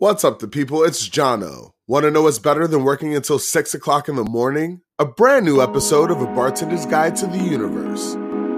What's up, the people? It's Jono. Want to know what's better than working until 6 o'clock in the morning? A brand new episode of A Bartender's Guide to the Universe.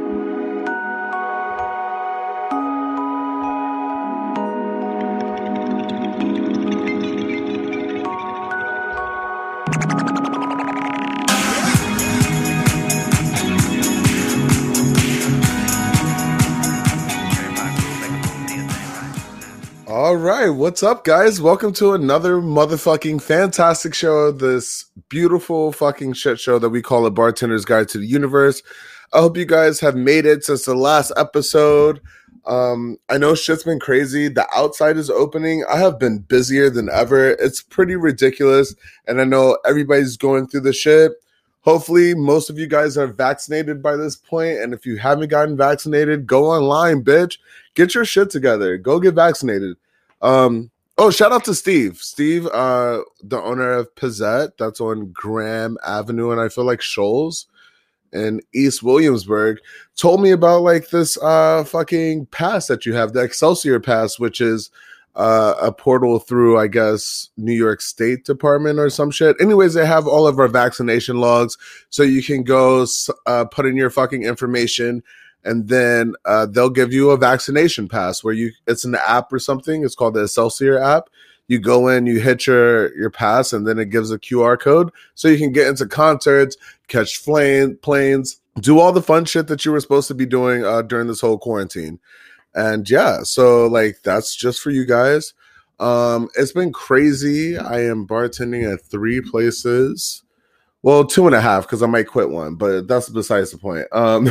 All right, what's up, guys? Welcome to another motherfucking fantastic show, this beautiful fucking shit show that we call A Bartender's Guide to the Universe. I hope you guys have made it since the last episode. I know shit's been crazy. The outside is opening. I have been busier than ever. It's pretty ridiculous, and I know everybody's going through the shit. Hopefully, most of you guys are vaccinated by this point, and if you haven't gotten vaccinated, go online, bitch. Get your shit together. Go get vaccinated. Shout out to Steve. Steve, the owner of Pizzette, that's on Graham Avenue, and I feel like Shoals in East Williamsburg, told me about like this fucking pass that you have, the Excelsior Pass, which is a portal through, I guess, New York State Department or some shit. Anyways, they have all of our vaccination logs, so you can go put in your fucking information, and then they'll give you a vaccination pass where it's an app or something. It's called the Excelsior app. You go in, you hit your pass, and then it gives a QR code so you can get into concerts, catch planes, do all the fun shit that you were supposed to be doing during this whole quarantine. And yeah, so like that's just for you guys. It's been crazy. I am bartending at 3 places. Well, 2.5 because I might quit one, but that's besides the point.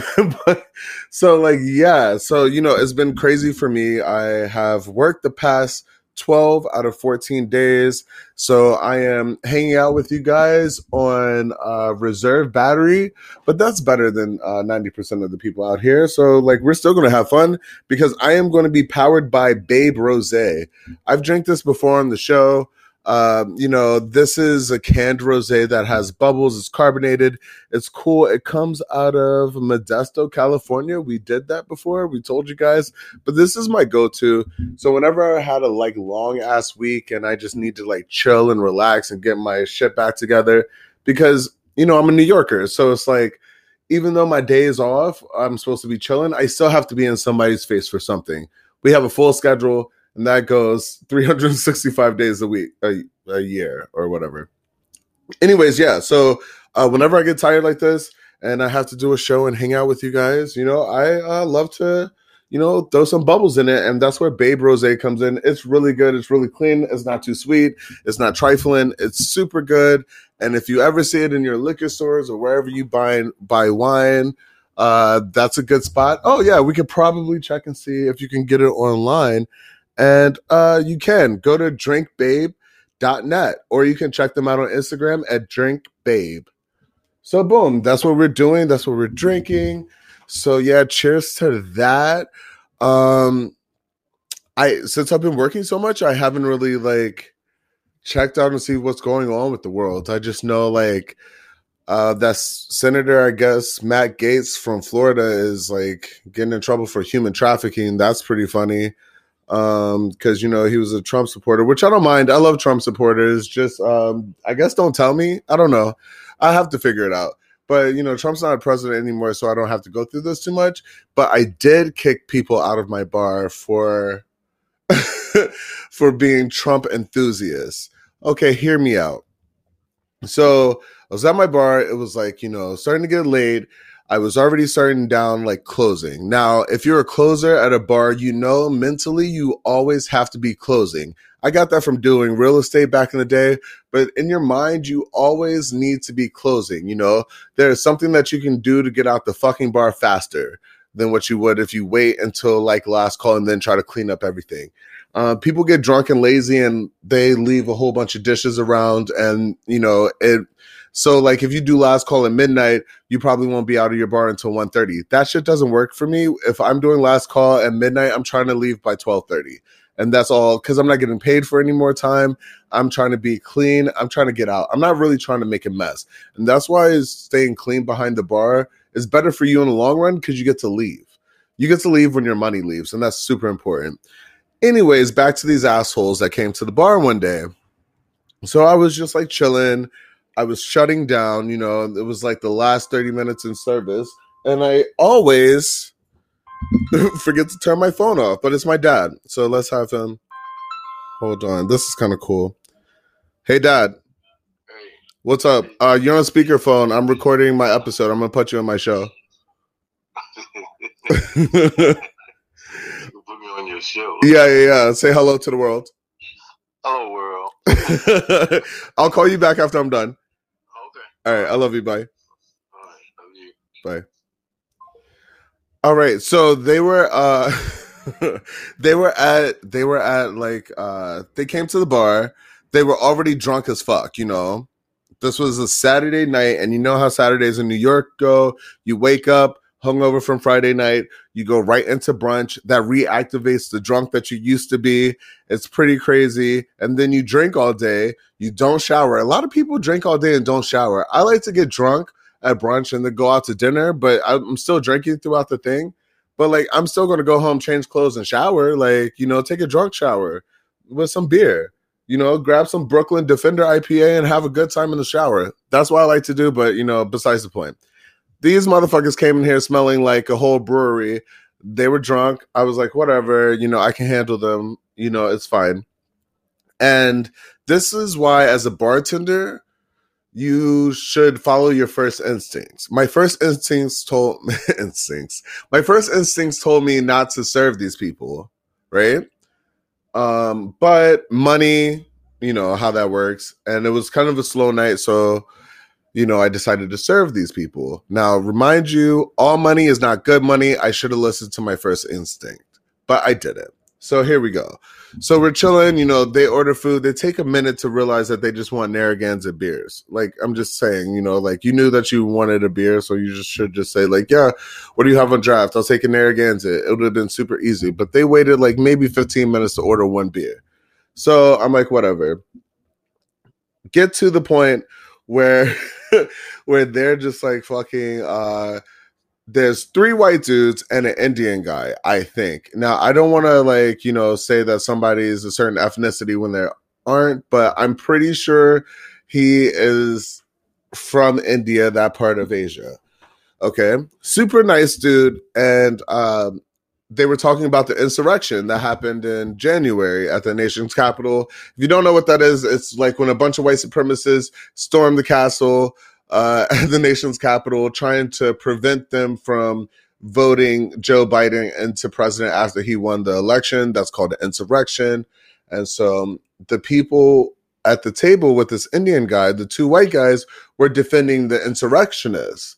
So it's been crazy for me. I have worked the past 12 out of 14 days. So I am hanging out with you guys on reserve battery, but that's better than 90% of the people out here. So like we're still going to have fun because I am going to be powered by Babe Rosé. I've drank this before on the show. This is a canned rosé that has bubbles. It's carbonated. It's cool. It comes out of Modesto, California. We did that before. We told you guys, but this is my go-to. So whenever I had a like long ass week and I just need to like chill and relax and get my shit back together because, I'm a New Yorker. So it's like, even though my day is off, I'm supposed to be chilling. I still have to be in somebody's face for something. We have a full schedule. And that goes 365 days a week, a year or whatever. Anyways, yeah. So whenever I get tired like this and I have to do a show and hang out with you guys, I love to, throw some bubbles in it. And that's where Babe Rosé comes in. It's really good. It's really clean. It's not too sweet. It's not trifling. It's super good. And if you ever see it in your liquor stores or wherever you buy wine, that's a good spot. Oh, yeah. We could probably check and see if you can get it online. And you can go to drinkbabe.net or you can check them out on Instagram at drinkbabe. So boom, that's what we're doing. That's what we're drinking. So yeah, cheers to that. Since I've been working so much, I haven't really like checked out and see what's going on with the world. I just know like that Senator, I guess, Matt Gaetz from Florida is like getting in trouble for human trafficking. That's pretty funny. Because he was a Trump supporter, which I don't mind. I love Trump supporters. Just I guess don't tell me. I don't know. I have to figure it out. But Trump's not a president anymore, so I don't have to go through this too much. But I did kick people out of my bar for for being Trump enthusiasts. Okay, hear me out. So I was at my bar. It was like starting to get late. I was already starting down like closing. Now, if you're a closer at a bar, mentally you always have to be closing. I got that from doing real estate back in the day, but in your mind, you always need to be closing. There's something that you can do to get out the fucking bar faster than what you would if you wait until like last call and then try to clean up everything. People get drunk and lazy and they leave a whole bunch of dishes around and, so like if you do last call at midnight, you probably won't be out of your bar until 1:30. That shit doesn't work for me. If I'm doing last call at midnight, I'm trying to leave by 12:30. And that's all because I'm not getting paid for any more time. I'm trying to be clean. I'm trying to get out. I'm not really trying to make a mess. And that's why staying clean behind the bar is better for you in the long run because you get to leave. You get to leave when your money leaves. And that's super important. Anyways, back to these assholes that came to the bar one day. So I was just like chilling. I was shutting down, you know, it was like the last 30 minutes in service. And I always forget to turn my phone off, but it's my dad. So let's have him. Hold on. This is kind of cool. Hey, Dad. Hey. What's up? You're on speakerphone. I'm recording my episode. I'm going to put you in my show. You put me on your show. Yeah. Say hello to the world. Hello, world. I'll call you back after I'm done. Okay. All right. I love you. Bye. All right. Love you. Bye. All right. So they were they came to the bar. They were already drunk as fuck, you know. This was a Saturday night, and you know how Saturdays in New York go. You wake up hungover from Friday night, you go right into brunch. That reactivates the drunk that you used to be. It's pretty crazy. And then you drink all day. You don't shower. A lot of people drink all day and don't shower. I like to get drunk at brunch and then go out to dinner, but I'm still drinking throughout the thing. But like, I'm still going to go home, change clothes and shower. Like, you know, take a drunk shower with some beer, you know, grab some Brooklyn Defender IPA and have a good time in the shower. That's what I like to do. But, you know, besides the point, these motherfuckers came in here smelling like a whole brewery. They were drunk. I was like, whatever, you know, I can handle them. You know, it's fine. And this is why, as a bartender, you should follow your first instincts. My first instincts told me not to serve these people, right? But money, you know how that works. And it was kind of a slow night, so you know, I decided to serve these people. Now, remind you, all money is not good money. I should have listened to my first instinct, but I didn't. So here we go. So we're chilling, you know, they order food. They take a minute to realize that they just want Narragansett beers. Like, I'm just saying, you know, like, you knew that you wanted a beer, so you just should just say, like, yeah, what do you have on draft? I'll take a Narragansett. It would have been super easy. But they waited like maybe 15 minutes to order one beer. So I'm like, whatever. Get to the point where they're just like fucking there's 3 white dudes and an Indian guy, I think. Now, I don't want to like, you know, say that somebody is a certain ethnicity when they aren't, but I'm pretty sure he is from India, that part of Asia. Okay. Super nice dude. And they were talking about the insurrection that happened in January at the nation's capital. If you don't know what that is, it's like when a bunch of white supremacists stormed the castle at the nation's capital, trying to prevent them from voting Joe Biden into president after he won the election. That's called an insurrection. And so the people at the table with this Indian guy, the 2 white guys, were defending the insurrectionists.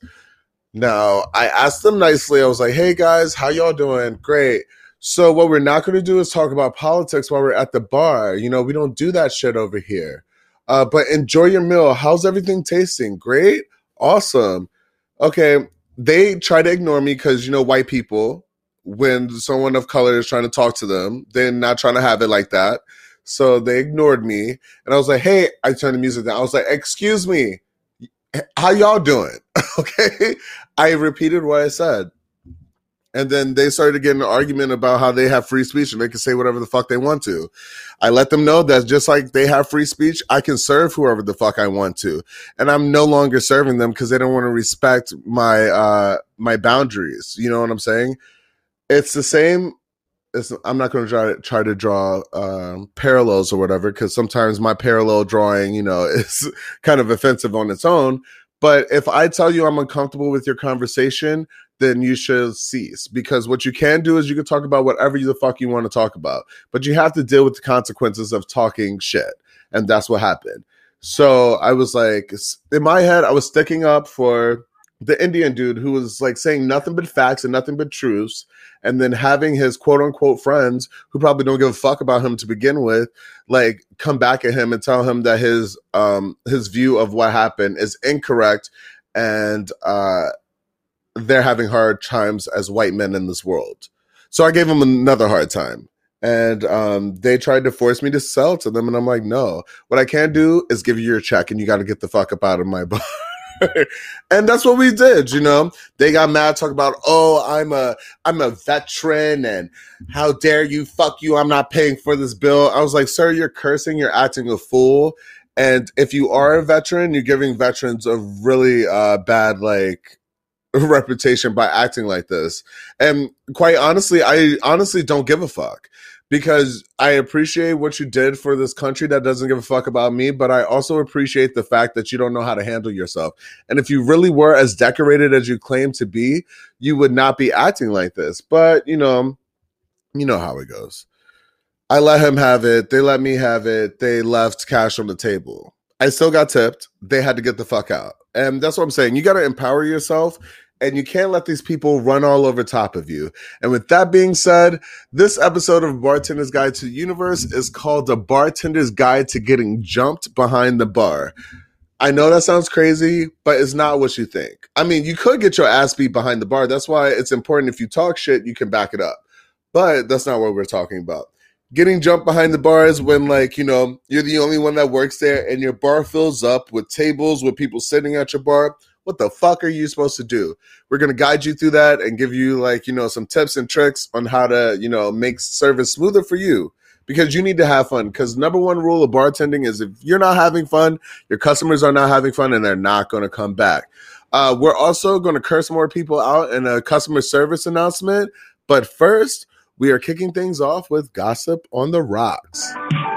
Now, I asked them nicely. I was like, hey, guys, how y'all doing? Great. So what we're not going to do is talk about politics while we're at the bar. You know, we don't do that shit over here. But enjoy your meal. How's everything tasting? Great. Awesome. Okay. They try to ignore me because, you know, white people, when someone of color is trying to talk to them, they're not trying to have it like that. So they ignored me. And I was like, hey, I turned the music down. I was like, excuse me. How y'all doing? Okay. I repeated what I said. And then they started getting an argument about how they have free speech and they can say whatever the fuck they want to. I let them know that just like they have free speech, I can serve whoever the fuck I want to. And I'm no longer serving them because they don't want to respect my my boundaries. You know what I'm saying? It's the same. I'm not going to try to draw parallels or whatever, because sometimes my parallel drawing, you know, is kind of offensive on its own. But if I tell you I'm uncomfortable with your conversation, then you should cease. Because what you can do is you can talk about whatever the fuck you want to talk about, but you have to deal with the consequences of talking shit. And that's what happened. So I was like, in my head, I was sticking up for the Indian dude who was like saying nothing but facts and nothing but truths, and then having his quote unquote friends who probably don't give a fuck about him to begin with, like come back at him and tell him that his view of what happened is incorrect, and they're having hard times as white men in this world. So I gave him another hard time. And they tried to force me to sell to them. And I'm like, no, what I can do is give you your check and you got to get the fuck up out of my bar. And that's what we did, you know. They got mad, talk about, oh, I'm a veteran, and how dare you, fuck you, I'm not paying for this bill. I was like, sir, you're cursing, you're acting a fool. And if you are a veteran, you're giving veterans a really bad like reputation by acting like this. And quite honestly, I honestly don't give a fuck, because I appreciate what you did for this country that doesn't give a fuck about me, but I also appreciate the fact that you don't know how to handle yourself. And if you really were as decorated as you claim to be, you would not be acting like this. But you know how it goes. I let him have it. They let me have it. They left cash on the table. I still got tipped. They had to get the fuck out. And that's what I'm saying. You got to empower yourself, and you can't let these people run all over top of you. And with that being said, this episode of Bartender's Guide to the Universe is called The Bartender's Guide to Getting Jumped Behind the Bar. I know that sounds crazy, but it's not what you think. I mean, you could get your ass beat behind the bar. That's why it's important, if you talk shit, you can back it up. But that's not what we're talking about. Getting jumped behind the bar is when, like, you know, you're the only one that works there and your bar fills up with tables with people sitting at your bar. What the fuck are you supposed to do? We're going to guide you through that and give you, like, you know, some tips and tricks on how to, you know, make service smoother for you, because you need to have fun. Because number one rule of bartending is if you're not having fun, your customers are not having fun, and they're not going to come back. We're also going to curse more people out in a customer service announcement. But first, we are kicking things off with Gossip on the Rocks.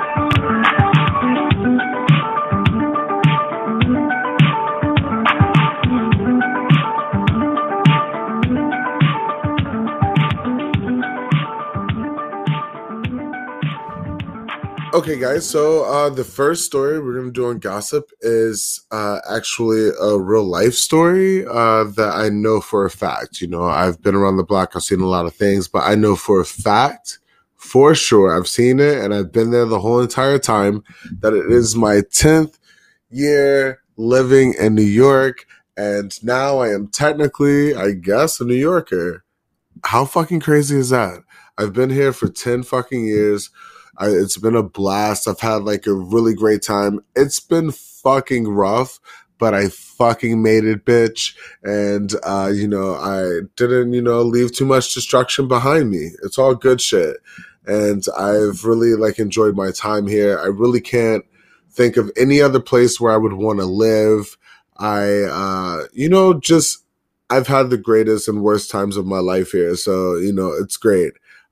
Okay, guys, so the first story we're going to do on Gossip is actually a real life story that I know for a fact. You know, I've been around the block, I've seen a lot of things, but I know for a fact, for sure, I've seen it, and I've been there the whole entire time, that it is my 10th year living in New York, and now I am technically, I guess, a New Yorker. How fucking crazy is that? I've been here for 10 fucking years. It's been a blast. I've had like a really great time. It's been fucking rough, but I fucking made it, bitch. And, you know, I didn't, you know, leave too much destruction behind me. It's all good shit. And I've really like enjoyed my time here. I really can't think of any other place where I would want to live. You know, just I've had the greatest and worst times of my life here. So, you know, it's great.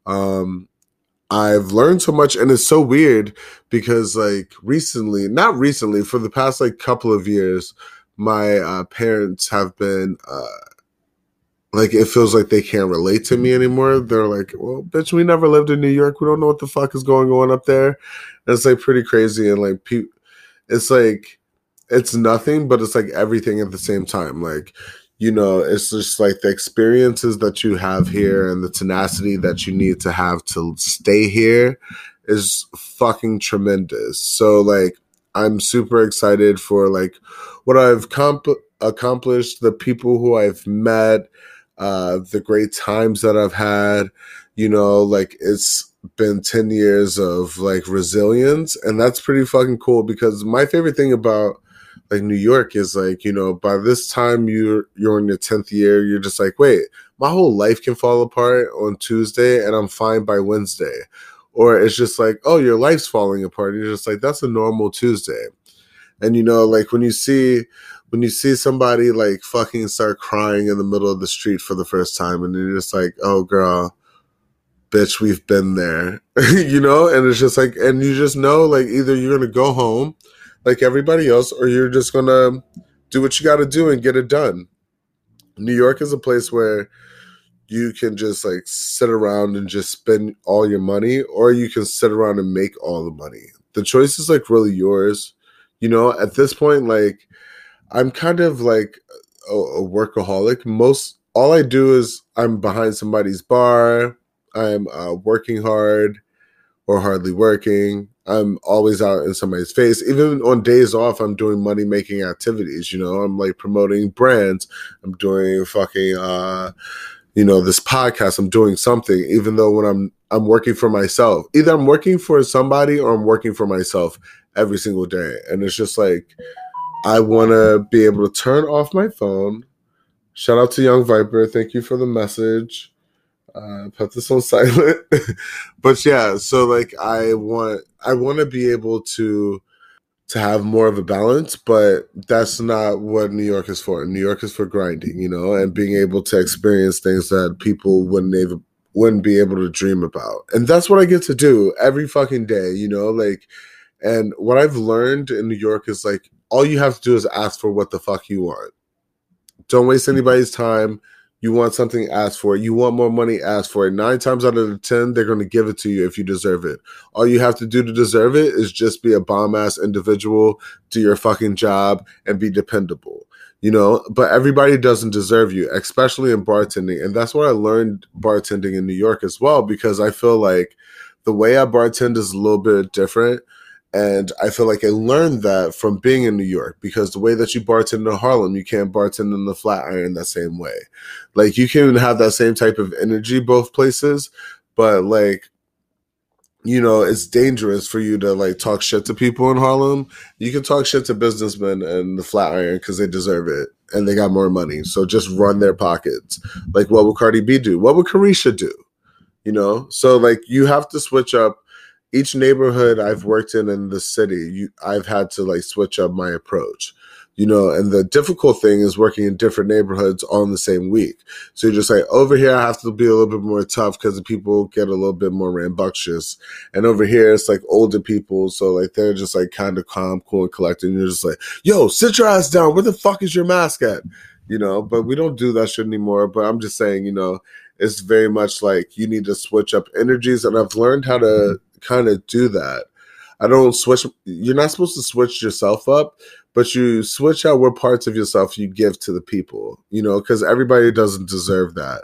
I've learned so much, and it's so weird because, like, not recently, for the past, like, couple of years, my parents have been, like, it feels like they can't relate to me anymore. They're like, well, bitch, we never lived in New York. We don't know what the fuck is going on up there. And it's, like, pretty crazy, and, like, it's, like, it's nothing, but it's, like, everything at the same time. Like, you know, it's just like the experiences that you have here and the tenacity that you need to have to stay here is fucking tremendous. So, like, I'm super excited for, like, what I've accomplished, the people who I've met, the great times that I've had. You know, like, it's been 10 years of, like, resilience, and that's pretty fucking cool, because my favorite thing about like New York is like, you know, by this time you're in your 10th year, you're just like, wait, my whole life can fall apart on Tuesday and I'm fine by Wednesday. Or it's just like, oh, your life's falling apart. And you're just like, that's a normal Tuesday. And, you know, like when you see somebody like fucking start crying in the middle of the street for the first time, and you're just like, oh girl, bitch, we've been there, you know? And it's just like, and you just know, like, either you're going to go home like everybody else, or you're just going to do what you got to do and get it done. New York is a place where you can just like sit around and just spend all your money, or you can sit around and make all the money. The choice is like really yours. You know, at this point, like I'm kind of like a workaholic. All I do is I'm behind somebody's bar. I'm working hard or hardly working. I'm always out in somebody's face. Even on days off, I'm doing money-making activities, you know? I'm, like, promoting brands. I'm doing fucking, you know, this podcast. I'm doing something, even though when I'm working for myself. Either I'm working for somebody or I'm working for myself every single day. And it's just, like, I want to be able to turn off my phone. Shout out to Young Viper. Thank you for the message. Put this on silent. But yeah, so like I want to be able to have more of a balance, but that's not what New York is for. New York is for grinding, you know, and being able to experience things that people wouldn't be able to dream about. And that's what I get to do every fucking day, you know, like, and what I've learned in New York is like, all you have to do is ask for what the fuck you want. Don't waste anybody's time. You want something, ask for it. You want more money, ask for it. 9 times out of the 10, they're going to give it to you if you deserve it. All you have to do to deserve it is just be a bomb-ass individual, do your fucking job, and be dependable. You know, but everybody doesn't deserve you, especially in bartending. And that's what I learned bartending in New York as well, because I feel like the way I bartend is a little bit different. And I feel like I learned that from being in New York, because the way that you bartend in Harlem, you can't bartend in the Flatiron that same way. Like, you can have that same type of energy both places, but like, you know, it's dangerous for you to like talk shit to people in Harlem. You can talk shit to businessmen in the Flatiron because they deserve it and they got more money. So just run their pockets. Like, what would Cardi B do? What would Carisha do? You know? So like, you have to switch up. Each neighborhood I've worked in the city, I've had to like switch up my approach, you know, and the difficult thing is working in different neighborhoods on the same week. So you're just like, over here, I have to be a little bit more tough because the people get a little bit more rambunctious. And over here, it's like older people. So like, they're just like kind of calm, cool, and collected. And you're just like, yo, sit your ass down. Where the fuck is your mask at? You know, but we don't do that shit anymore. But I'm just saying, you know, it's very much like you need to switch up energies. And I've learned how to kind of do that. I don't switch. You're not supposed to switch yourself up, but you switch out what parts of yourself you give to the people, you know, because everybody doesn't deserve that,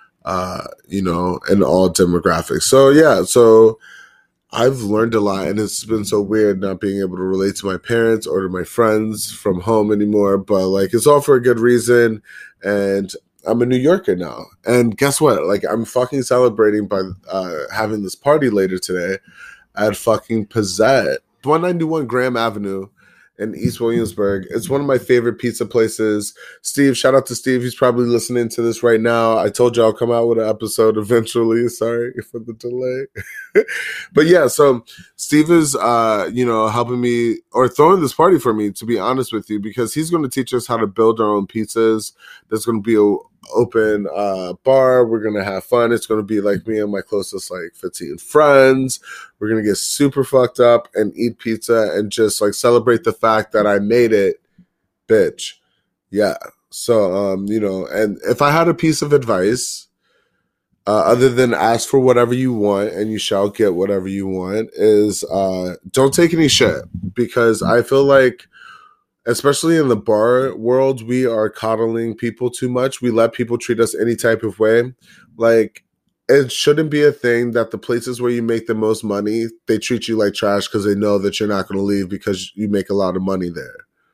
you know, in all demographics. So yeah, so I've learned a lot, and it's been so weird not being able to relate to my parents or to my friends from home anymore, but like, it's all for a good reason. And I'm a New Yorker now. And guess what? Like, I'm fucking celebrating by having this party later today at fucking Pizzette, 191 Graham Avenue in East Williamsburg. It's one of my favorite pizza places. Steve, shout out to Steve. He's probably listening to this right now. I told you I'll come out with an episode eventually. Sorry for the delay. But yeah, so Steve is, you know, helping me or throwing this party for me, to be honest with you, because he's going to teach us how to build our own pizzas. There's going to be a open bar. We're gonna have fun. It's gonna be like me and my closest like 15 friends. We're gonna get super fucked up and eat pizza and just like celebrate the fact that I made it, bitch. Yeah. So you know, and if I had a piece of advice, other than ask for whatever you want and you shall get whatever you want, is don't take any shit, because I feel like, especially in the bar world, we are coddling people too much. We let people treat us any type of way. Like, it shouldn't be a thing that the places where you make the most money, they treat you like trash because they know that you're not going to leave because you make a lot of money there.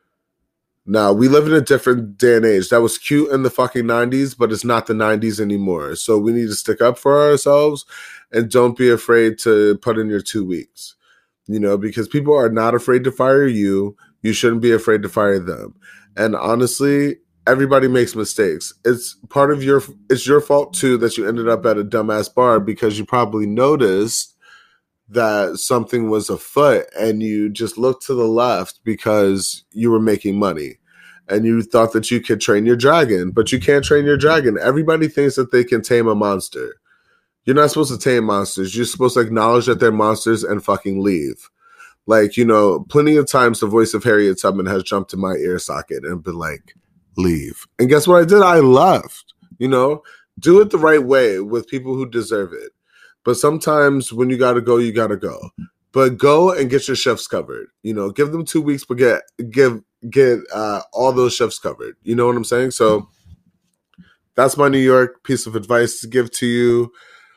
Now, we live in a different day and age. That was cute in the fucking 90s, but it's not the 90s anymore. So we need to stick up for ourselves and don't be afraid to put in your 2 weeks. You know, because people are not afraid to fire you. You shouldn't be afraid to fire them. And honestly, everybody makes mistakes. It's your fault too that you ended up at a dumbass bar because you probably noticed that something was afoot and you just looked to the left because you were making money and you thought that you could train your dragon, but you can't train your dragon. Everybody thinks that they can tame a monster. You're not supposed to tame monsters. You're supposed to acknowledge that they're monsters and fucking leave. Like, you know, plenty of times the voice of Harriet Tubman has jumped in my ear socket and been like, leave. And guess what I did? I left. You know, do it the right way with people who deserve it. But sometimes when you got to go, you got to go. But go and get your shifts covered. You know, give them 2 weeks, but get all those shifts covered. You know what I'm saying? So that's my New York piece of advice to give to you.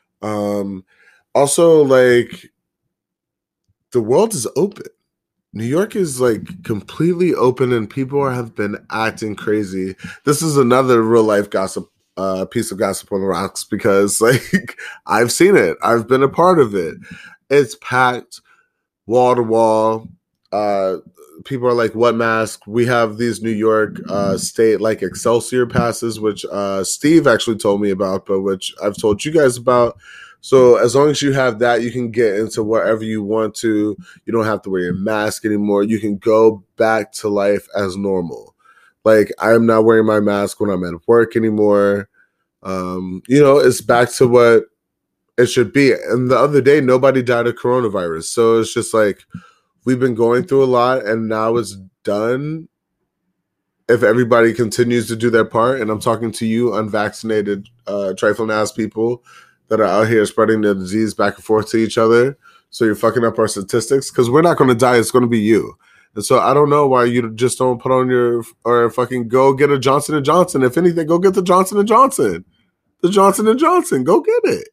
Also, like, the world is open. New York is like completely open and people have been acting crazy. This is another real life gossip, piece of gossip on the rocks, because like, I've seen it. I've been a part of it. It's packed wall to wall. uh people are like, what mask? We have these New York state like Excelsior passes, which Steve actually told me about, but which I've told you guys about. So as long as you have that, you can get into wherever you want to. You don't have to wear your mask anymore. You can go back to life as normal. Like, I'm not wearing my mask when I'm at work anymore. It's back to what it should be. And the other day, nobody died of coronavirus. So it's just like, we've been going through a lot and now it's done. If everybody continues to do their part, and I'm talking to you unvaccinated, trifling ass people that are out here spreading the disease back and forth to each other. So you're fucking up our statistics because we're not going to die. It's going to be you. And so I don't know why you just don't put on or fucking go get a Johnson & Johnson. If anything, go get the Johnson & Johnson. The Johnson & Johnson. Go get it.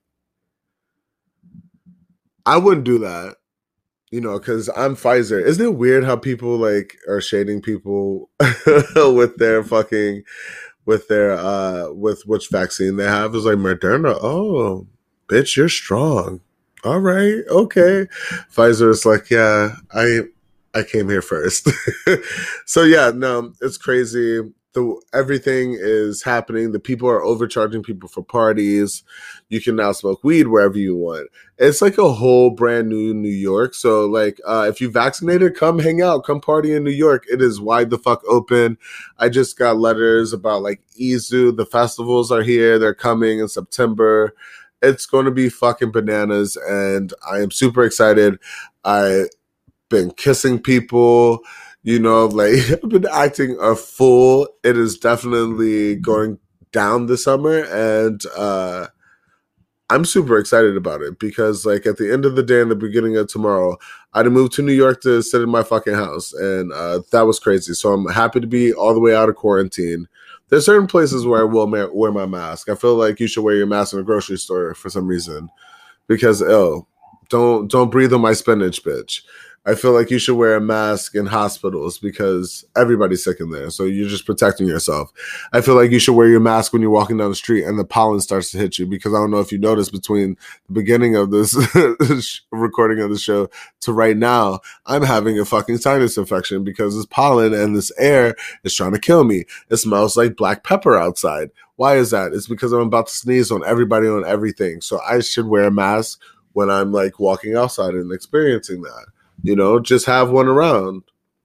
I wouldn't do that. Because I'm Pfizer. Isn't it weird how people like are shading people with their fucking with which vaccine they have? It's like Moderna. Oh, bitch, you're strong. All right, okay. Pfizer is like, yeah, I came here first. So yeah, no, it's crazy. Everything is happening. The people are overcharging people for parties. You can now smoke weed wherever you want. It's like a whole brand new New York. So like, if you vaccinated, come hang out, come party in New York. It is wide the fuck open. I just got letters about like Izu. The festivals are here. They're coming in September. It's going to be fucking bananas, and I am super excited. I've been kissing people. Like, I've been acting a fool. It is definitely going down this summer, and I'm super excited about it because, like, at the end of the day and the beginning of tomorrow, I'd moved to New York to sit in my fucking house, and that was crazy. So I'm happy to be all the way out of quarantine. There's certain places where I will wear my mask. I feel like you should wear your mask in a grocery store for some reason because, don't breathe on my spinach, bitch. I feel like you should wear a mask in hospitals because everybody's sick in there. So you're just protecting yourself. I feel like you should wear your mask when you're walking down the street and the pollen starts to hit you, because I don't know if you noticed, between the beginning of this recording of the show to right now, I'm having a fucking sinus infection because this pollen and this air is trying to kill me. It smells like black pepper outside. Why is that? It's because I'm about to sneeze on everybody, on everything. So I should wear a mask when I'm like walking outside and experiencing that. Just have one around.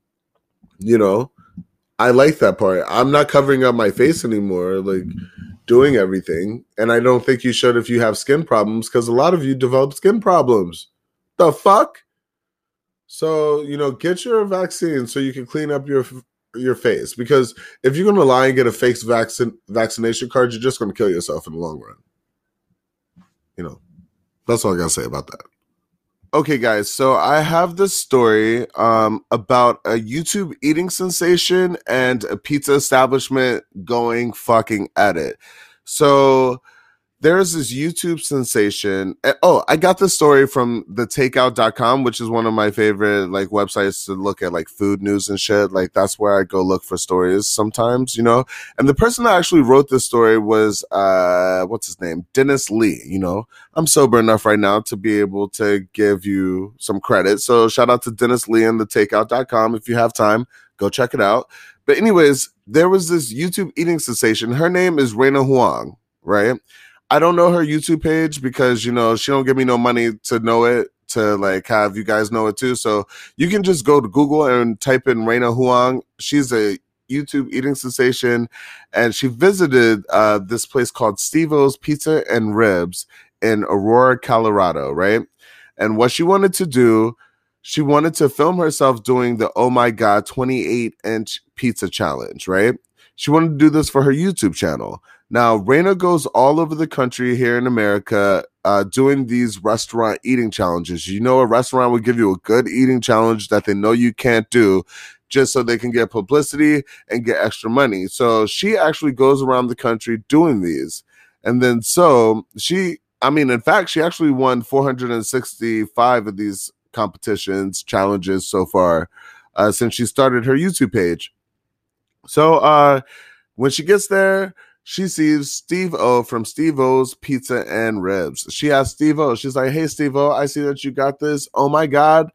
I like that part. I'm not covering up my face anymore, like doing everything. And I don't think you should if you have skin problems, because a lot of you develop skin problems. The fuck? So, get your vaccine so you can clean up your face. Because if you're going to lie and get a fake vaccination card, you're just going to kill yourself in the long run. That's all I got to say about that. Okay, guys, so I have this story about a YouTube eating sensation and a pizza establishment going fucking at it. So there's this YouTube sensation. Oh, I got this story from thetakeout.com, which is one of my favorite like websites to look at like food news and shit. Like, that's where I go look for stories sometimes, And the person that actually wrote this story was what's his name? Dennis Lee. I'm sober enough right now to be able to give you some credit. So shout out to Dennis Lee and thetakeout.com. If you have time, go check it out. But anyways, there was this YouTube eating sensation. Her name is Raina Huang, right? I don't know her YouTube page because, she don't give me no money to know it, to like have you guys know it too. So you can just go to Google and type in Raina Huang. She's a YouTube eating sensation, and she visited this place called Steve-O's Pizza and Ribs in Aurora, Colorado, right? And what she wanted to do, she wanted to film herself doing the Oh My God 28-inch pizza challenge, right? She wanted to do this for her YouTube channel. Now, Raina goes all over the country here in America doing these restaurant eating challenges. A restaurant would give you a good eating challenge that they know you can't do just so they can get publicity and get extra money. So she actually goes around the country doing these. And then in fact, she actually won 465 of these competitions, challenges so far since she started her YouTube page. So when she gets there, she sees Steve-O from Steve-O's Pizza and Ribs. She asks Steve-O, she's like, hey, Steve-O, I see that you got this. Oh my God.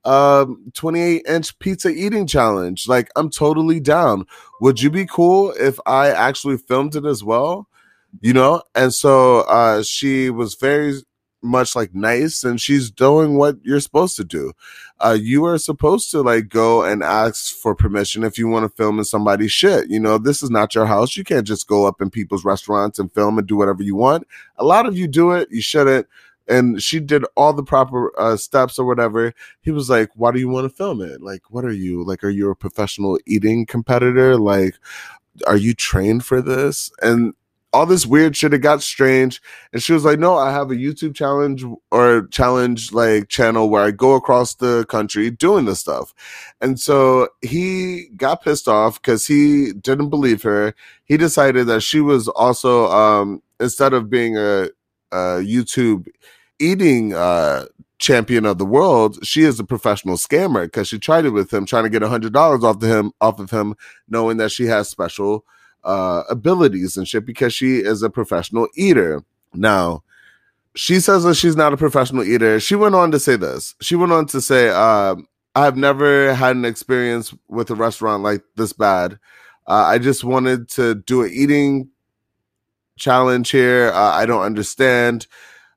28-inch pizza eating challenge. Like, I'm totally down. Would you be cool if I actually filmed it as well? You know? And so she was very much like nice, and she's doing what you're supposed to do. You are supposed to like go and ask for permission if you want to film in somebody's shit. You know, this is not your house. You can't just go up in people's restaurants and film and do whatever you want. A lot of you do it. You shouldn't. And she did all the proper steps or whatever. He was like, why do you want to film it? Like, what are you? Like, are you a professional eating competitor? Like, are you trained for this? And all this weird shit, it got strange. And she was like, no, I have a YouTube challenge like channel where I go across the country doing this stuff. And so he got pissed off because he didn't believe her. He decided that she was also, instead of being a YouTube eating champion of the world, she is a professional scammer because she tried it with him, trying to get $100 off of him, knowing that she has special abilities and shit because she is a professional eater. Now, she says that she's not a professional eater. She went on to say this. She went on to say, I've never had an experience with a restaurant like this bad. I just wanted to do an eating challenge here. I don't understand.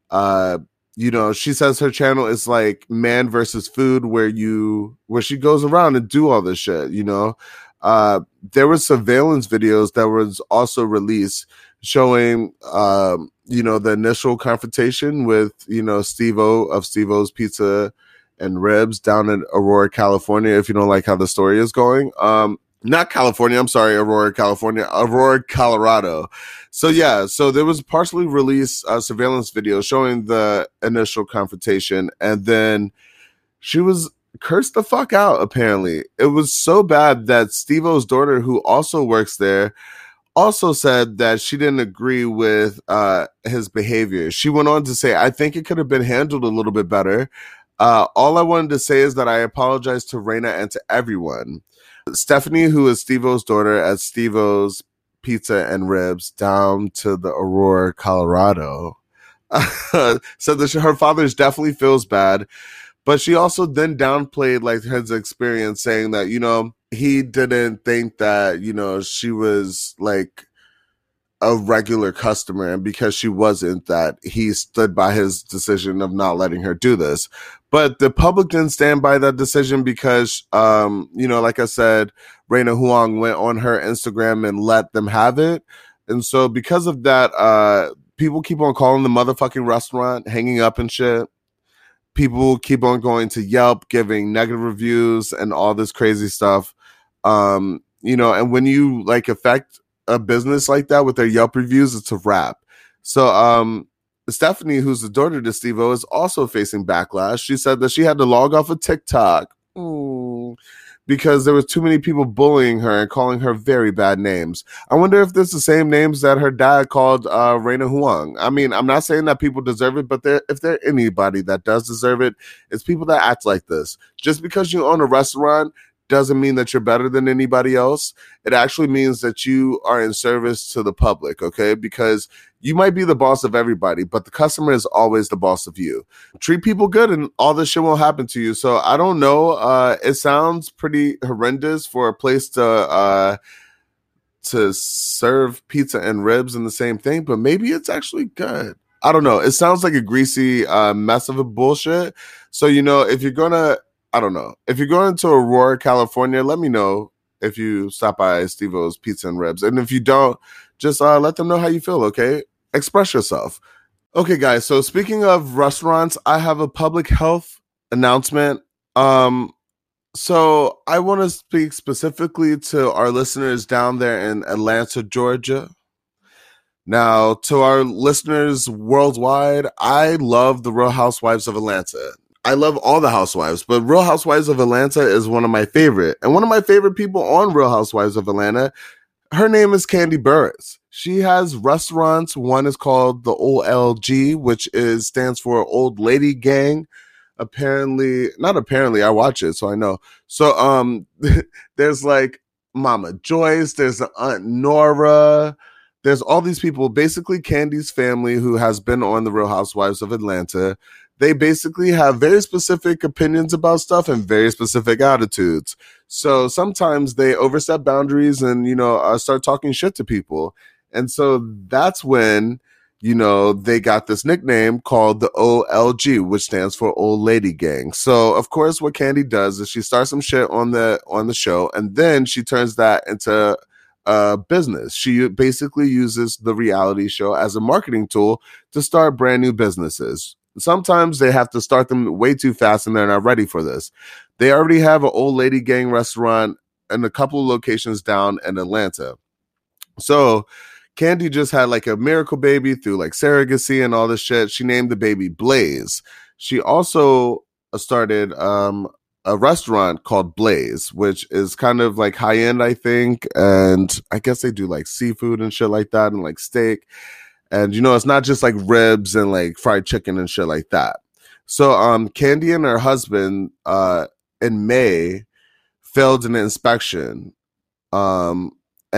You know, she says her channel is like man versus food, where she goes around and do all this shit, you know. There were surveillance videos that was also released showing you know, the initial confrontation with, you know, Steve-O of Steve-O's Pizza and Ribs down in Aurora, California, if you don't like how the story is going. Not California, I'm sorry, Aurora, California, Aurora, Colorado. So yeah, so there was partially released surveillance video showing the initial confrontation, and then she was cursed the fuck out, apparently. It was so bad that Steve-O's daughter, who also works there, also said that she didn't agree with his behavior. She went on to say, I think it could have been handled a little bit better. All I wanted to say is that I apologize to Raina and to everyone. Stephanie, who is Steve-O's daughter at Steve-O's Pizza and Ribs down to the Aurora, Colorado, said that her father definitely feels bad. But she also then downplayed like his experience, saying that, you know, he didn't think that, you know, she was like a regular customer, and because she wasn't, that he stood by his decision of not letting her do this. But the public didn't stand by that decision because, you know, like I said, Raina Huang went on her Instagram and let them have it. And so because of that, people keep on calling the motherfucking restaurant, hanging up and shit. People keep on going to Yelp, giving negative reviews and all this crazy stuff. You know, and when you like affect a business like that with their Yelp reviews, it's a wrap. So Stephanie, who's the daughter to Steve-O, is also facing backlash. She said that she had to log off of TikTok because there was too many people bullying her and calling her very bad names. I wonder if this is the same names that her dad called Raina Huang. I mean, I'm not saying that people deserve it, but if there anybody that does deserve it, it's people that act like this. Just because you own a restaurant doesn't mean that you're better than anybody else. It actually means that you are in service to the public, okay? Because you might be the boss of everybody, but the customer is always the boss of you. Treat people good and all this shit won't happen to you. So I don't know. It sounds pretty horrendous for a place to serve pizza and ribs in the same thing, but maybe it's actually good. I don't know. It sounds like a greasy mess of a bullshit. So, you know, if you're going to, I don't know. If you're going to Aurora, California, let me know if you stop by Steve-O's Pizza and Ribs. And if you don't, just let them know how you feel, okay? Express yourself. Okay, guys. So speaking of restaurants, I have a public health announcement. So I want to speak specifically to our listeners down there in Atlanta, Georgia. Now, to our listeners worldwide, I love the Real Housewives of Atlanta. I love all the housewives, but Real Housewives of Atlanta is one of my favorite. And one of my favorite people on Real Housewives of Atlanta, her name is Kandi Burruss. She has restaurants. One is called the OLG, which stands for Old Lady Gang. Not apparently, I watch it, so I know. So there's like Mama Joyce, there's Aunt Nora, there's all these people, basically Kandi's family who has been on the Real Housewives of Atlanta. they basically have very specific opinions about stuff and very specific attitudes. So sometimes they overstep boundaries and, start talking shit to people. And so that's when, they got this nickname called the OLG, which stands for Old Lady Gang. So of course, what Kandi does is she starts some shit on the show, and then she turns that into business. She basically uses the reality show as a marketing tool to start brand new businesses. Sometimes they have to start them way too fast and they're not ready for this. They already have an Old Lady Gang restaurant and a couple of locations down in Atlanta. So Kandi just had like a miracle baby through like surrogacy and all this shit. She named the baby Blaze. She also started a restaurant called Blaze, which is kind of like high end, I think. And I guess they do like seafood and shit like that and like steak. And, it's not just like ribs and like fried chicken and shit like that. So Kandi and her husband in May failed an inspection and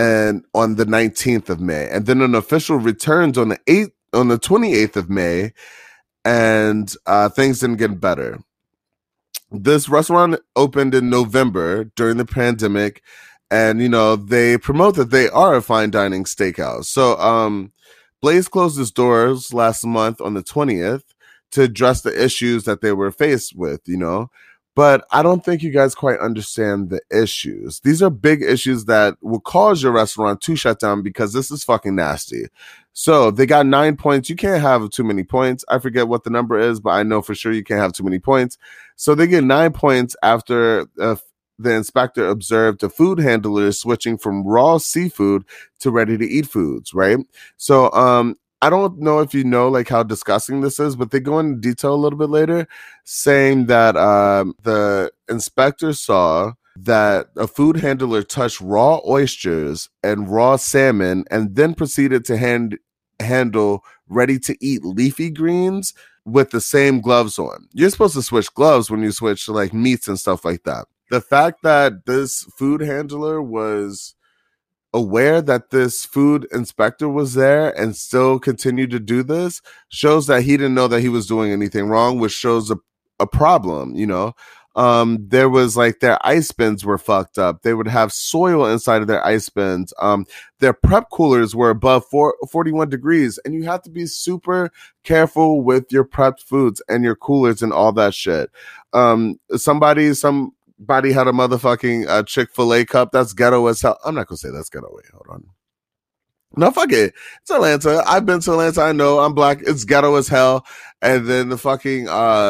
on the 19th of May. And then an official returns on the 28th of May, and things didn't get better. This restaurant opened in November during the pandemic, and they promote that they are a fine dining steakhouse. So Blaze closed its doors last month on the 20th to address the issues that they were faced with, But I don't think you guys quite understand the issues. These are big issues that will cause your restaurant to shut down because this is fucking nasty. So they got 9 points. You can't have too many points. I forget what the number is, but I know for sure you can't have too many points. So they get 9 points after the inspector observed the food handlers switching from raw seafood to ready-to-eat foods, right? So I don't know if you know like how disgusting this is, but they go into detail a little bit later, saying that the inspector saw that a food handler touched raw oysters and raw salmon and then proceeded to handle ready-to-eat leafy greens with the same gloves on. You're supposed to switch gloves when you switch like meats and stuff like that. The fact that this food handler was aware that this food inspector was there and still continued to do this shows that he didn't know that he was doing anything wrong, which shows a problem, There was like their ice bins were fucked up. They would have soil inside of their ice bins. Their prep coolers were above 41 degrees, and you have to be super careful with your prepped foods and your coolers and all that shit. Somebody had a motherfucking Chick-fil-A cup. That's ghetto as hell. I'm not gonna say that's ghetto. Wait, hold on. No, fuck it. It's Atlanta. I've been to Atlanta. I know I'm black. It's ghetto as hell. And then the fucking